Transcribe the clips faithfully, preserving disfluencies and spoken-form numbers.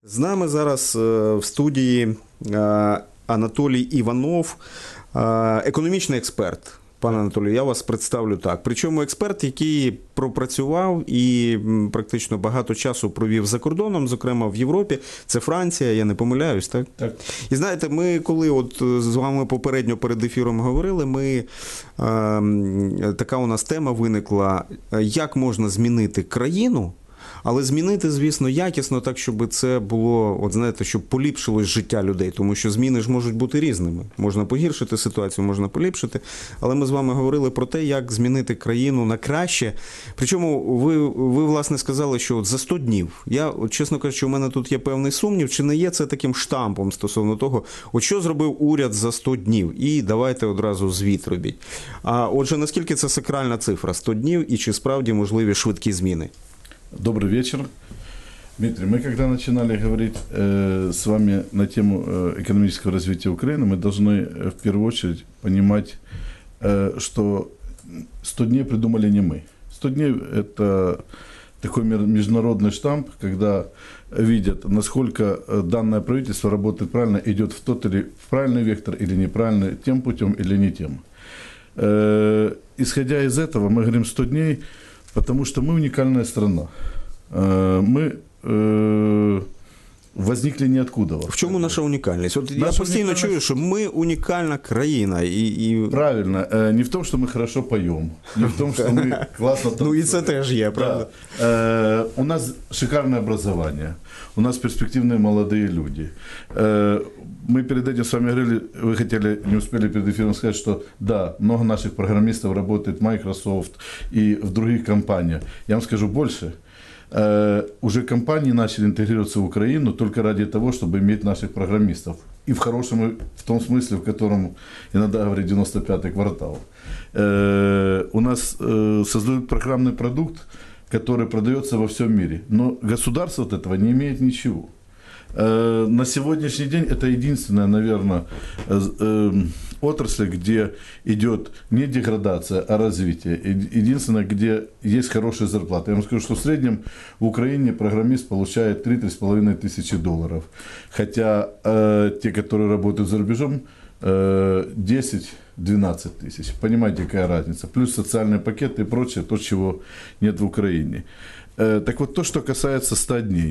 З нами зараз в студії Анатолій Іванов, економічний експерт. Пане Анатолію, я вас представлю так. Причому експерт, який пропрацював і практично багато часу провів за кордоном, зокрема в Європі. Це Франція, я не помиляюсь, так? Так. І знаєте, ми коли от з вами попередньо перед ефіром говорили, ми, е, така у нас тема виникла, як можна змінити країну, але змінити, звісно, якісно, так, щоб це було, от знаєте, щоб поліпшилось життя людей, тому що зміни ж можуть бути різними. Можна погіршити ситуацію, можна поліпшити, але ми з вами говорили про те, як змінити країну на краще. Причому ви, ви власне, сказали, що от за сто днів. Я, от, чесно кажучи, у мене тут є певний сумнів, чи не є це таким штампом стосовно того, от що зробив уряд за сто днів, і давайте одразу звіт робіть. А отже, наскільки це сакральна цифра, сто днів, і чи справді можливі швидкі зміни? Добрый вечер. Дмитрий, мы когда начинали говорить э, с вами на тему э, экономического развития Украины, мы должны э, в первую очередь понимать, э, что сто дней придумали не мы. сто дней – это такой международный штамп, когда видят, насколько данное правительство работает правильно, идет в тот или в правильный вектор или неправильный, тем путем или не тем. Э, исходя из этого, мы говорим сто дней, потому что мы уникальная страна. Мы э, возникли ниоткуда. В чому наша унікальність? От наша я постійно унікальність... чую, що ми унікальна країна. І, і... Правильно. Не в тому, що ми хорошо поємо, не в тому, що ми класно танцюємо. Ну і це теж є, правда? Да. У нас шикарное образование, у нас перспективные молодые люди. Мы перед этим с вами говорили, вы хотели, не успели перед эфиром сказать, что да, много наших программистов работает в Microsoft и в других компаниях. Я вам скажу больше. Uh, уже компании начали интегрироваться в Украину только ради того, чтобы иметь наших программистов. И в хорошем, в том смысле, в котором иногда говорят девяносто пятый квартал. Uh, у нас uh, создают программный продукт, который продается во всем мире. Но государство от этого не имеет ничего. Uh, на сегодняшний день это единственная, наверное, uh, uh, отрасль, где идет не деградация, а развитие. Единственное, где есть хорошая зарплата. Я вам скажу, что в среднем в Украине программист получает три-три с половиной тысячи долларов. Хотя э, те, которые работают за рубежом, э, десять-двенадцать тысяч. Понимаете, какая разница. Плюс социальные пакеты и прочее, то, чего нет в Украине. Э, так вот, то, что касается ста дней.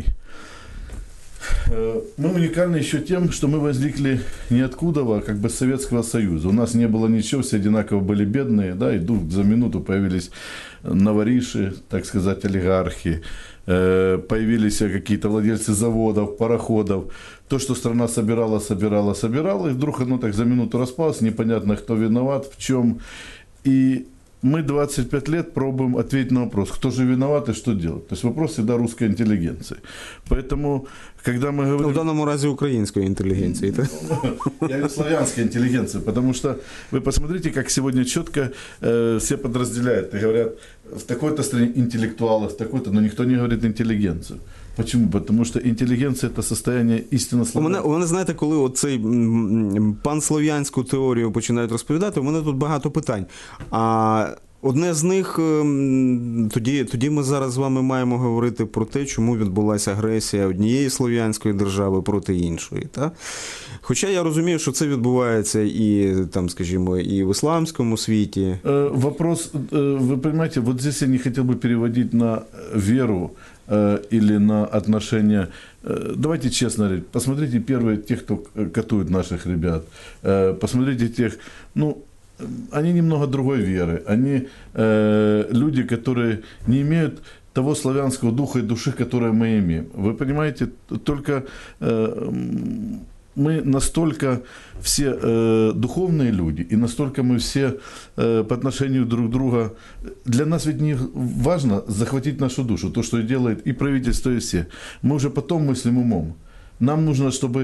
Мы уникальны еще тем, что мы возникли ниоткуда, как бы с Советского Союза. У нас не было ничего, все одинаково были бедные, да, и вдруг за минуту появились новориши, так сказать, олигархи, появились какие-то владельцы заводов, пароходов. То, что страна собирала, собирала, собирала, и вдруг оно так за минуту распалось, непонятно, кто виноват, в чем. И мы двадцать пять лет пробуем ответить на вопрос, кто же виноват и что делать. То есть вопрос всегда русской интеллигенции. Поэтому, когда мы говорим... Ну, в данном разе украинской интеллигенции. Я не славянской интеллигенции, потому что вы посмотрите, как сегодня четко э, все подразделяют и говорят, в такой-то стране интеллектуалы, в такой-то, но никто не говорит интеллигенцию. Почему? Потому що інтелігенція – це состояние істинно слов'янського. У мене, у мене, знаєте, коли оцей панслов'янську теорію починають розповідати, у мене тут багато питань. А одне з них, тоді, тоді ми зараз з вами маємо говорити про те, чому відбулася агресія однієї слов'янської держави проти іншої. Та? Хоча я розумію, що це відбувається і, там, скажімо, і в исламском світі. Вопрос, вы понимаете, вот здесь я не хотел бы переводить на веру или на отношения. Давайте честно говорить, посмотрите первые, тех, кто катует наших ребят, посмотрите тех, ну, они немного другой веры, они э, люди, которые не имеют того славянского духа и души, которые мы имеем. Вы понимаете, только э, мы настолько все э, духовные люди, и настолько мы все э, по отношению друг к другу. Для нас ведь не важно захватить нашу душу, то, что делает и правительство, и все. Мы уже потом мыслим умом. Нам нужно, чтобы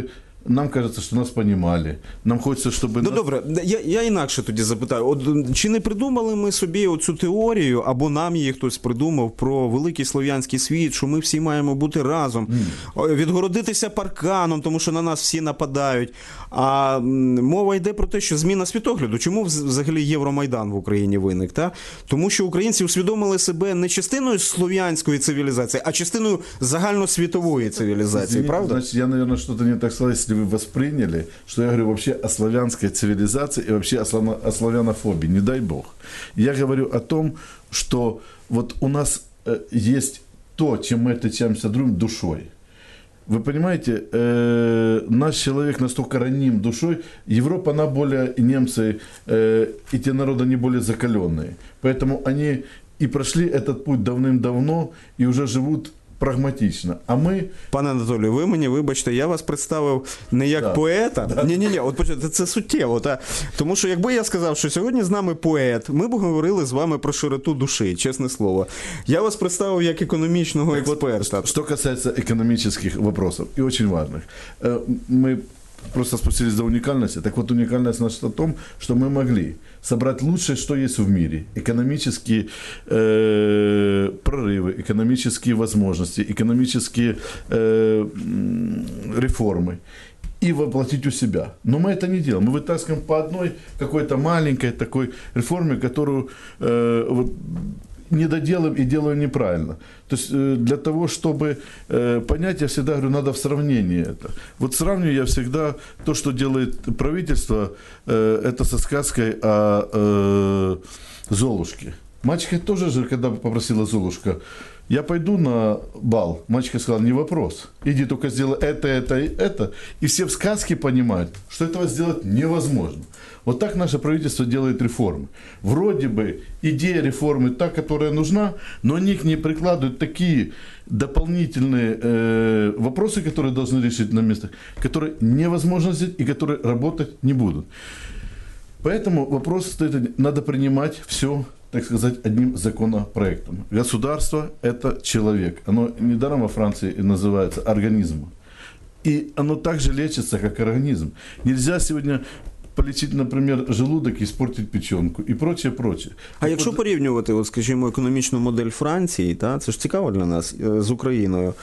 нам кажется, что нас понимали. Нам хочется, чтобы... Ну нас... добре, я, я інакше тоді запитаю. От, чи не придумали ми собі оцю теорію, або нам її хтось придумав, про великий слов'янський світ, що ми всі маємо бути разом, mm. відгородитися парканом, тому що на нас всі нападають. А мова йде про те, що зміна світогляду. Чому взагалі Євромайдан в Україні виник? Та? Тому що українці усвідомили себе не частиною слов'янської цивілізації, а частиною загальносвітової цивілізації, Извините, правда? Значит, я, наверное, что-то не так сказал, если вы восприняли, что я говорю вообще о славянской цивилизации и вообще о, славяно, о славянофобии, не дай бог. Я говорю о том, что вот у нас э, есть то, чем мы отличаемся другим, душой. Вы понимаете, э, наш человек настолько раним душой, Европа, она более, и немцы, э, и те народы, они более закаленные. Поэтому они и прошли этот путь давным-давно, и уже живут прагматично. А ми... Пане Анатолію, ви мені, вибачте, я вас представив не як да. поета. Да. Ні-ні-ні, от почати, це суттєво. Та? Тому що якби я сказав, що сьогодні з нами поет, ми б говорили з вами про широту душі, чесне слово. Я вас представив як економічного так експерта. Вот, что касается экономических вопросов, и очень важных. Мы просто спустились до уникальности. Так вот, уникальность наша в том, что мы могли собрать лучшее, что есть в мире. Экономические э, прорывы, экономические возможности, экономические э, реформы. И воплотить у себя. Но мы это не делаем. Мы вытаскиваем по одной какой-то маленькой такой реформе, которую э, вот, не доделаем и делаем неправильно. То есть э, для того, чтобы э, понять, я всегда говорю, надо в сравнении это. Вот сравниваю я всегда то, что делает правительство, э, это со сказкой о э, Золушке. Мачеха тоже же, когда попросила Золушка, я пойду на бал. Мачеха сказала, не вопрос. Иди только сделай это, это и это. И все в сказке понимают, что этого сделать невозможно. Вот так наше правительство делает реформы. Вроде бы идея реформы та, которая нужна, но они к ней прикладывают такие дополнительные э, вопросы, которые должны решить на местах, которые невозможно сделать и которые работать не будут. Поэтому вопрос стоит, надо принимать все, так сказать, одним законопроектом. Государство – это человек. Оно недаром во Франции называется организмом. И оно также лечится, как организм. Нельзя сегодня полечить, наприклад, желудок і испортить печенку і прочее, прочее. А якщо от... порівнювати, от, скажімо, економічну модель Франції, та, це ж цікаво для нас, з Україною.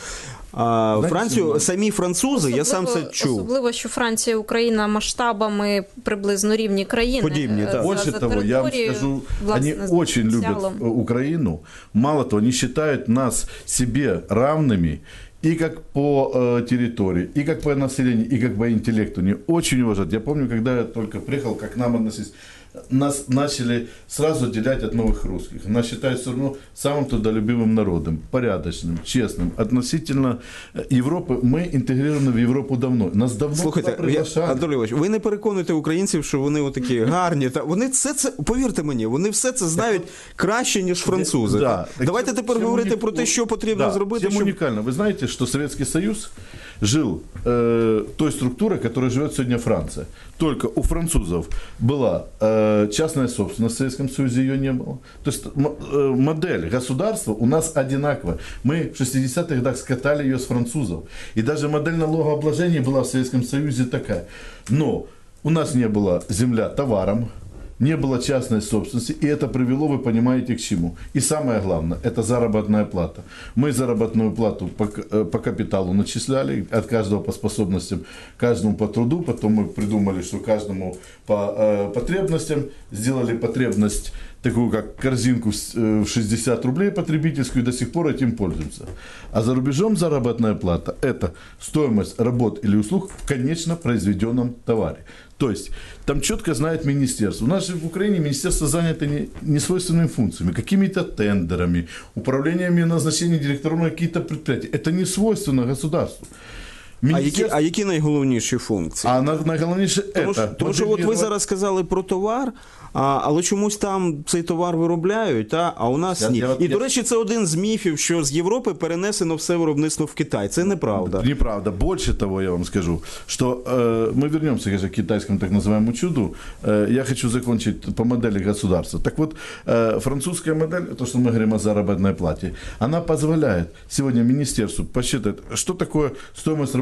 А Знаете, Францію, ну, самі французи, особливо, я сам це чув. Особливо, що Франція і Україна масштабами приблизно рівні країни. Подібні, так. Больше за того, я вам скажу, они очень любят Украину. Мало того, они считают нас себе равными и как по э, территории, и как по населению, и как по интеллекту. Они очень уважают. Я помню, когда я только приехал, как нам относились. Нас начали сразу отделять от новых русских. Нас считают все равно самым трудолюбивым народом, порядочным, честным. Относительно Европы, мы интегрированы в Европу давно. Нас давно Слухайте, приглашали. Я, Анатолій Іванович, ви не переконуєте українців, що вони отакі гарні. Та вони все це, повірте мені, вони все це знають краще, ніж французи. Да. Давайте тепер Чем говорити уник... про те, що потрібно да. зробити. Тем щоб... уникально. Вы знаете, что Советский Союз жил э, той структурой, которой живет сегодня Франция. Только у французов была э, частная собственность, в Советском Союзе ее не было. То есть э, модель государства у нас одинаковая. Мы в шестидесятых годах скатали ее с французов. И даже модель налогообложения была в Советском Союзе такая. Но у нас не была земля товаром, не было частной собственности, и это привело, вы понимаете, к чему. И самое главное, это заработная плата. Мы заработную плату по, по капиталу начисляли, от каждого по способностям, каждому по труду, потом мы придумали, что каждому по э, потребностям, сделали потребность такую, как корзинку в шестьдесят рублей потребительскую, и до сих пор этим пользуемся. А за рубежом заработная плата – это стоимость работ или услуг в конечно произведенном товаре. То есть, там четко знает министерство. У нас же в Украине министерство занято не, не свойственными функциями, какими-то тендерами, управлениями назначения директоров на какие-то предприятия. Это не свойственно государству. Міністерство... А, які, а які найголовніші функції? А найголовніше тому, це... Тому що от ви зараз сказали про товар, а, але чомусь там цей товар виробляють, а, а у нас я, ні. Я, І, я... до речі, це один з міфів, що з Європи перенесено все виробництво в Китай. Це неправда. Неправда. Больше того, я вам скажу, что э, мы вернемся конечно, к китайскому так называемому чуду. Э, я хочу закончить по модели государства. Так вот, э, французская модель, то, что мы говорим о заработной плате, она позволяет сегодня министерству посчитать, что такое стоимость работы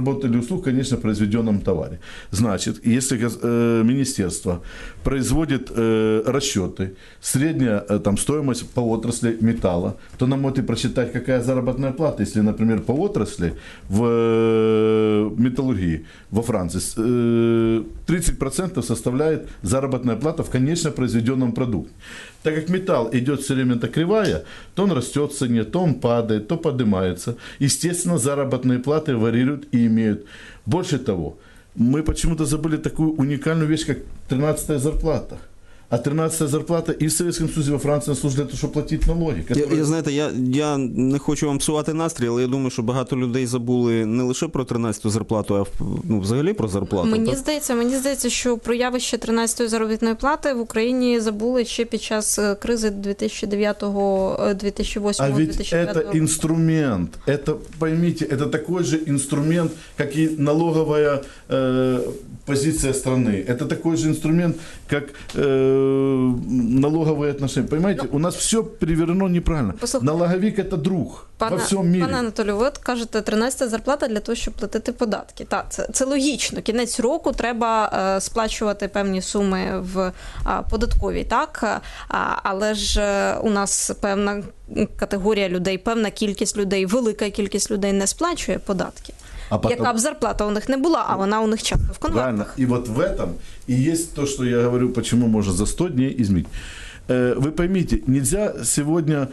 работ или услуг, конечно, произведенном товаре. Значит, если э, министерство производит э, расчеты, средняя э, там, стоимость по отрасли металла, то нам можете прочитать, какая заработная плата, если, например, по отрасли в э, металлургии во Франции э, тридцать процентов составляет заработная плата в конечно произведенном продукте. Так как металл идет все время так кривая, то он растет в цене, то он падает, то поднимается. Естественно, заработные платы варьируют и имеют. Больше того, мы почему-то забыли такую уникальную вещь, как тринадцатая зарплата. А тринадцатая зарплата і в Совєтському Союзі, во Франції служить для того, щоб платити налоги. Я, я, знаєте, я, я не хочу вам псувати настрій, але я думаю, що багато людей забули не лише про тринадцяту зарплату, а ну, взагалі про зарплату. Мені так? здається, мені здається, що про явище тринадцятої заробітної плати в Україні забули ще під час кризи дві тисячі дев'ятого, дві тисячі восьмого, а ведь дві тисячі дев'ятого это инструмент, это, поймите, это такой же инструмент, как и налоговая э, позиция страны. Это такой же инструмент, как э, налоговые отношения. Понимаете, ну, у нас все перевернено неправильно. Послухайте, налоговик – это друг пане, во всьому мірі. Пане Анатолію, ви от кажете, тринадцята зарплата для того, щоб платити податки. Так, це, це логічно. Кінець року треба е, сплачувати певні суми в е, податковій, так? А, але ж е, у нас певна категорія людей, певна кількість людей, велика кількість людей не сплачує податки. А потом... Яка б зарплата у них не була, а вона у них часто в конвертах. Правильно. И вот в этом и есть то, что я говорю, почему можно за сто дней изменить. Вы поймите, нельзя сегодня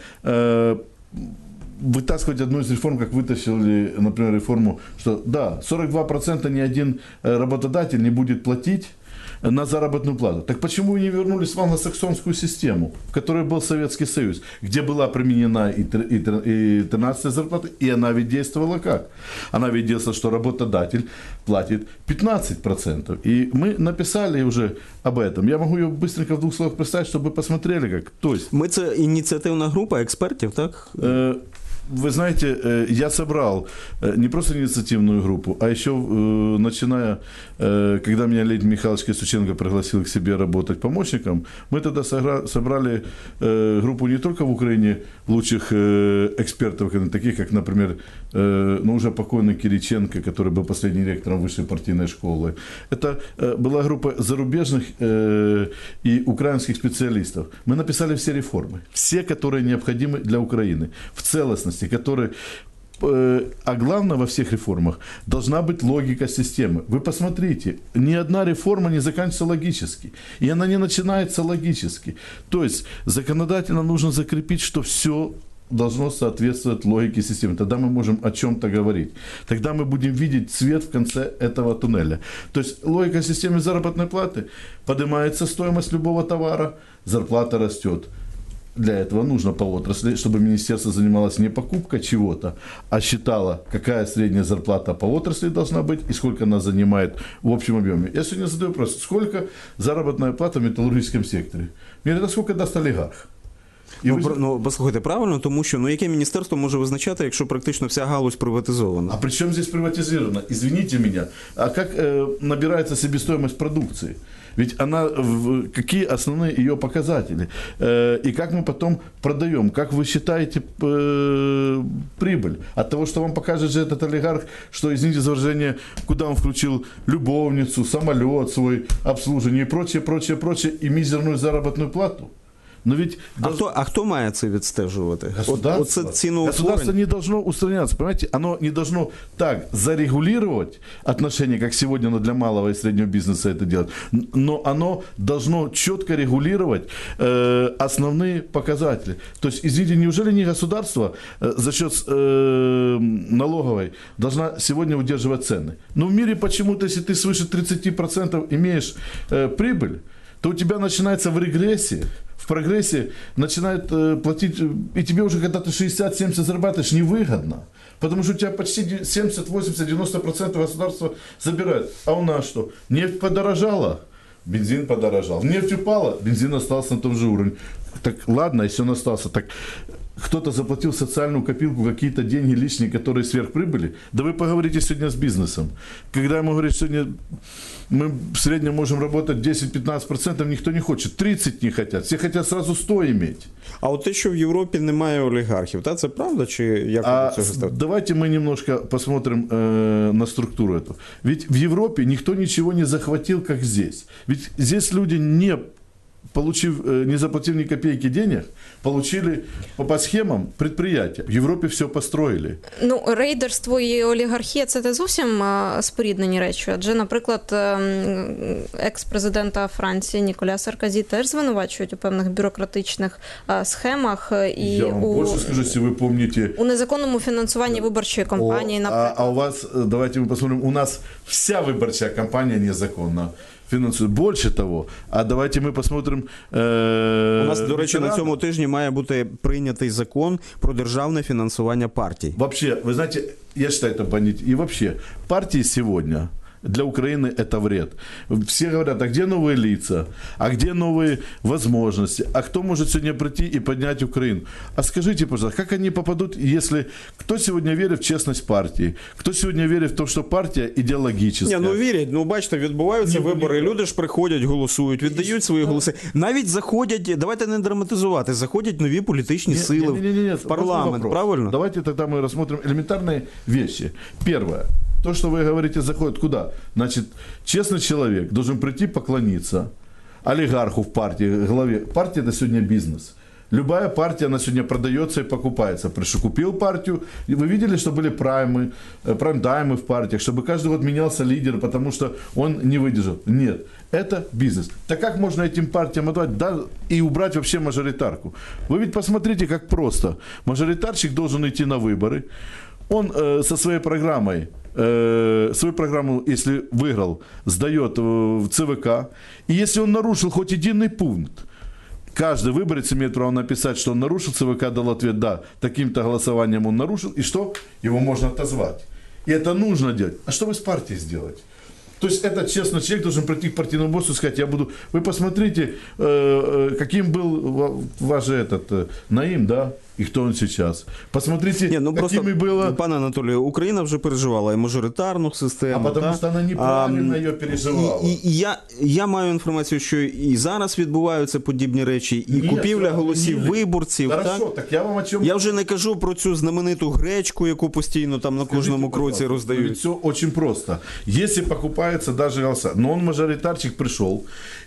вытаскивать одну из реформ, как вытащили, например, реформу, что да, сорок два процента ни один работодатель не будет платить на заработную плату. Так почему не вернулись в англосаксонскую систему, в которой был Советский Союз, где была применена и тринадцатая зарплата, и она ведь действовала как? Она ведь действовала, что работодатель платит пятнадцать процентов. И мы написали уже об этом. Я могу ее быстренько в двух словах представить, чтобы вы посмотрели, как. То есть, мы це ініціативна група експертів, так? Э, Вы знаете, я собрал не просто инициативную группу, а еще начиная, когда меня Леонид Михайлович Костюченко пригласил к себе работать помощником, мы тогда собрали группу не только в Украине лучших экспертов, таких как, например, ну, уже покойный Кириченко, который был последним ректором высшей партийной школы. Это была группа зарубежных и украинских специалистов. Мы написали все реформы, все, которые необходимы для Украины, в целостности, которые, а главное во всех реформах, должна быть логика системы. Вы посмотрите, ни одна реформа не заканчивается логически, и она не начинается логически. То есть законодательно нужно закрепить, что все должно соответствовать логике системы. Тогда мы можем о чем-то говорить. Тогда мы будем видеть свет в конце этого туннеля. То есть логика системы заработной платы: поднимается стоимость любого товара, зарплата растет. Для этого нужно по отрасли, чтобы министерство занималось не покупкой чего-то, а считало, какая средняя зарплата по отрасли должна быть и сколько она занимает в общем объеме. Я сегодня задаю вопрос: сколько заработная плата в металлургическом секторе? Мне это сколько даст олигарх? І ну, ви... ну, послухайте, правильно, тому що ну, яке міністерство може визначати, якщо практично вся галузь приватизована? А при чому здесь приватизировано? Извините меня, а как э, набирается себестоимость продукции? Ведь она, какие основные ее показатели? Э, и как мы потом продаем? Как вы считаете э, прибыль? От того, что вам покажет же этот олигарх, что, извините за выражение, куда он включил любовницу, самолет свой, обслуживание и прочее, прочее, прочее, и мизерную заработную плату? Но ведь а, долж... хто, а хто має це відстежувати? Государство. От, ціну Государство не должно устраняться, понимаете? Оно не должно так зарегулировать отношения, как сегодня оно для малого и среднего бизнеса это делает, но оно должно четко регулировать э, основные показатели. То есть, извините, неужели не государство э, за счет э, налоговой должна сегодня удерживать цены? Но в мире почему-то, если ты свыше тридцать процентов имеешь э, прибыль, то у тебя начинается в регрессии, в прогрессе начинает э, платить, и тебе уже когда ты шестьдесят-семьдесят зарабатываешь, невыгодно. Потому что у тебя почти семьдесят, восемьдесят, девяносто процентов государства забирает. А у нас что? Нефть подорожала, бензин подорожал. Нефть упала, бензин остался на том же уровне. Так ладно, если он остался, так кто-то заплатил в социальную копилку какие-то деньги лишние, которые сверхприбыли. Да вы поговорите сегодня с бизнесом. Когда ему говорят, что сегодня мы в среднем можем работать десять-пятнадцать процентов, никто не хочет, тридцать не хотят, все хотят сразу сто иметь. А от те, що в Європі немає олігархів, та це правда чи як А ви до цього ставите? давайте мы немножко посмотрим э, на структуру эту. Ведь в Европе никто ничего не захватил, как здесь. Ведь здесь люди, не получив, э, не заплатив ни копейки денег, получили по, по схемам предприятия. В Европе все построили. Ну, рейдерство і олігархія – це не зовсім а, споріднені речі. Адже, наприклад, ем, екс-президента Франції Ніколя Саркозі теж звинувачують у певних бюрократичних а, схемах і Я вам у, больше скажу, если вы помните... у незаконному фінансуванні виборчої кампанії, О, наприклад. а, а у вас, давайте мы посмотрим, у нас вся выборчая кампания незаконна. Фінансує. Більше того, а давайте ми посмотрим... Е- У нас, до речі, ветерана. на цьому тижні має бути прийнятий закон про державне фінансування партій. Вообще, вы знаете, я считаю это бандит. И вообще, партии сегодня для Украины это вред. Все говорят, а где новые лица, а где новые возможности, а кто может сегодня прийти и поднять Украину? А скажите, пожалуйста, как они попадут, если кто сегодня верит в честность партии, кто сегодня верит в то, что партия идеологическая? Ні, ну вірять, ну бачите, відбуваються Ні, вибори, ні. люди ж приходять, голосують, віддають свої голоси. Навіть заходять, давайте не драматизувати, заходять нові політичні сили Не, не, не, не, в парламент, правильно? Давайте тогда мы рассмотрим элементарные вещи. Первое. То, что вы говорите, заходит куда? Значит, честный человек должен прийти поклониться олигарху в партии, главе. Партия – это сегодня бизнес. Любая партия, она сегодня продается и покупается. Пришел, купил партию, и вы видели, что были праймы, прайм-таймы в партиях, чтобы каждый год менялся лидер, потому что он не выдержал. Нет, это бизнес. Так как можно этим партиям отдать, да, и убрать вообще мажоритарку? Вы ведь посмотрите, как просто. Мажоритарщик должен идти на выборы, он э, со своей программой, э, свою программу, если выиграл, сдает в ЦВК, и если он нарушил хоть единый пункт, каждый выборец имеет право написать, что он нарушил, ЦВК дал ответ, да, таким-то голосованием он нарушил, и что? Его можно отозвать. И это нужно делать. А что вы с партией сделаете? То есть этот честный человек должен прийти к партийному боссу и сказать, я буду... Вы посмотрите, э, каким был ваш этот э, Наим, да, и кто он сейчас. Посмотрите, Ні, ну просто, какими было... пане Анатолію, Україна вже переживала і мажоритарну систему. А потому та? что она неправильно А, ее переживала. І, і, і я, я маю інформацію, що і зараз відбуваються подібні речі, і Ні, купівля це- голосів ні. виборців. Хорошо, Так? так я вам о чем... Я вже не кажу про цю знамениту гречку, яку постійно там на кожному кроці роздають. Все очень просто. Если покупается даже голоса, но он мажоритарчик пришел,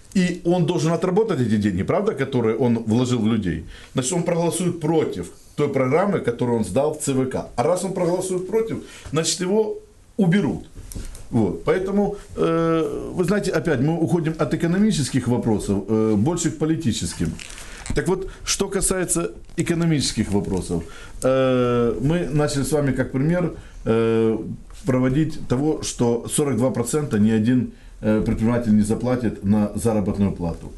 и он должен отработать эти деньги, правда, которые он вложил в людей, значит, он проголосует против той программы, которую он сдал в ЦВК. А раз он проголосует против, значит, его уберут. Вот. Поэтому, э, вы знаете, опять мы уходим от экономических вопросов э, больше к политическим. Так вот, что касается экономических вопросов, э, мы начали с вами как пример э, проводить того, что сорок два процента ни один э, предприниматель не заплатит на заработную плату.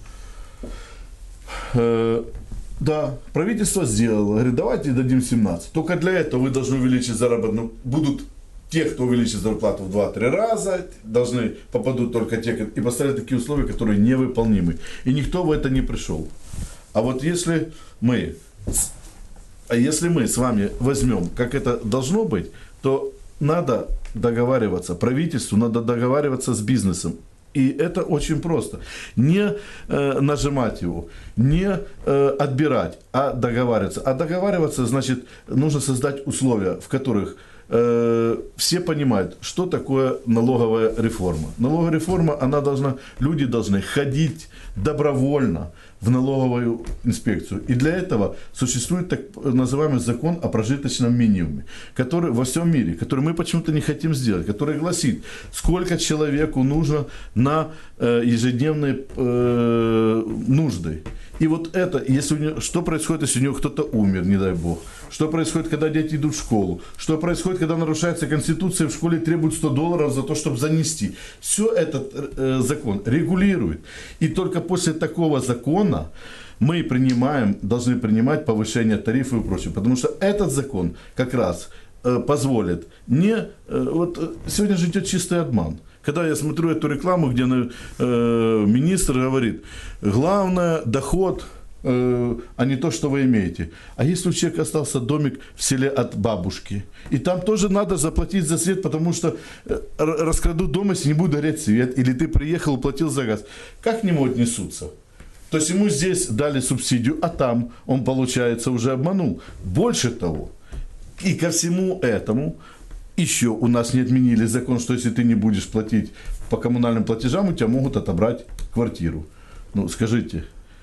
Э, да, правительство сделало, говорит, давайте дадим семнадцать. Только для этого вы должны увеличить заработную, будут те, кто увеличит зарплату в два-три раза, должны попадут только те, и поставят такие условия, которые невыполнимы. И никто в это не пришел. А вот если мы, а если мы с вами возьмем, как это должно быть, то надо договариваться, правительству надо договариваться с бизнесом. И это очень просто. Не э, нажимать его, не э, отбирать, а договариваться. А договариваться, значит, нужно создать условия, в которых э, все понимают, что такое налоговая реформа. Налоговая реформа, она должна, люди должны ходить добровольно в налоговую инспекцию. И для этого существует так называемый закон о прожиточном минимуме, который во всем мире, который мы почему-то не хотим сделать, который гласит, сколько человеку нужно на э, ежедневные э, нужды. И вот это, если у него, что происходит, если у него кто-то умер, не дай бог, что происходит, когда дети идут в школу, что происходит, когда нарушается Конституция, в школе требуют сто долларов за то, чтобы занести. Все этот э, закон регулирует. И только после такого закона мы принимаем, должны принимать повышение тарифов и прочее. Потому что этот закон как раз э, позволит не... Э, вот э, сегодня же идет чистый обман. Когда я смотрю эту рекламу, где э, министр говорит, главное, доход э, а не то, что вы имеете. А если у человека остался домик в селе от бабушки, и там тоже надо заплатить за свет, потому что э, раскрадут дом, если не будет гореть свет, или ты приехал, уплатил за газ. Как к нему отнесутся? То есть ему здесь дали субсидию, а там он, получается, уже обманул. Больше того, и ко всему этому еще у нас не отменили закон, что если ты не будешь платить по коммунальным платежам, у тебя могут отобрать квартиру. Ну, скажите,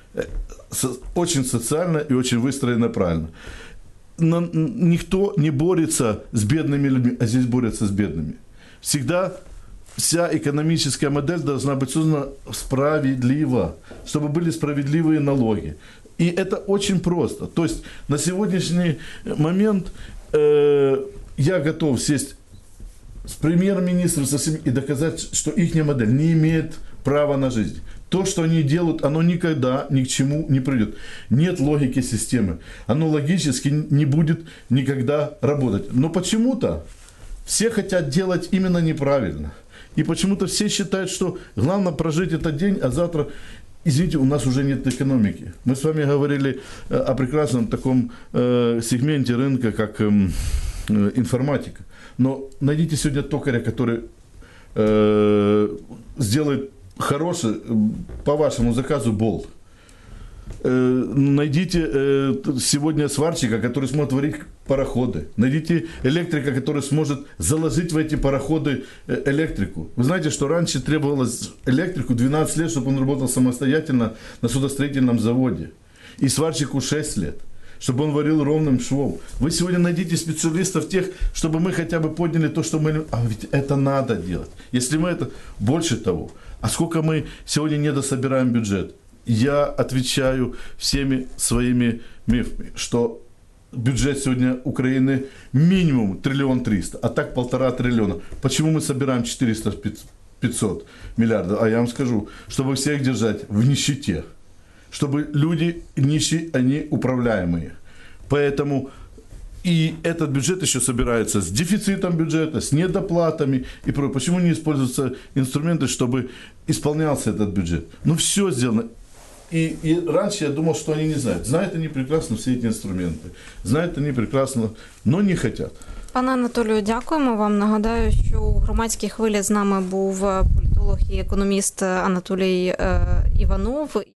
очень социально и очень выстроено правильно. Но никто не борется с бедными людьми, а здесь борются с бедными. Всегда вся экономическая модель должна быть создана справедливо, чтобы были справедливые налоги. И это очень просто. То есть на сегодняшний момент э, я готов сесть с премьер-министром со всеми и доказать, что их модель не имеет права на жизнь. То, что они делают, оно никогда ни к чему не придет. Нет логики системы. Оно логически не будет никогда работать. Но почему-то все хотят делать именно неправильно. И почему-то все считают, что главное прожить этот день, а завтра, извините, у нас уже нет экономики. Мы с вами говорили о прекрасном таком э, сегменте рынка, как э, э, информатика. Но найдите сегодня токаря, который э, сделает хороший, по вашему заказу, болт. Э, найдите э, сегодня сварщика, который сможет варить пароходы. Найдите электрика, который сможет заложить в эти пароходы электрику. Вы знаете, что раньше требовалось электрику двенадцать лет, чтобы он работал самостоятельно на судостроительном заводе. И сварщику шесть лет, чтобы он варил ровным швом. Вы сегодня найдите специалистов тех, чтобы мы хотя бы подняли то, что мы... А ведь это надо делать. Если мы это... Больше того. А сколько мы сегодня недособираем бюджет? Я отвечаю всеми своими мифами, что бюджет сегодня Украины минимум триллион триста, а так полтора триллиона. Почему мы собираем четыреста пятьсот миллиардов? А я вам скажу, чтобы всех держать в нищете. Чтобы люди нищие, они управляемые. Поэтому и этот бюджет еще собирается с дефицитом бюджета, с недоплатами и прочее. Почему не используются инструменты, чтобы исполнялся этот бюджет? Ну, все сделано. И, и раньше я думал, что они не знают. Знают они прекрасно все эти инструменты. Знают они прекрасно, но не хотят. Пане Анатолію, дякуємо вам. Нагадаю, що у громадській хвилі з нами був політолог і економіст Анатолій Іванов.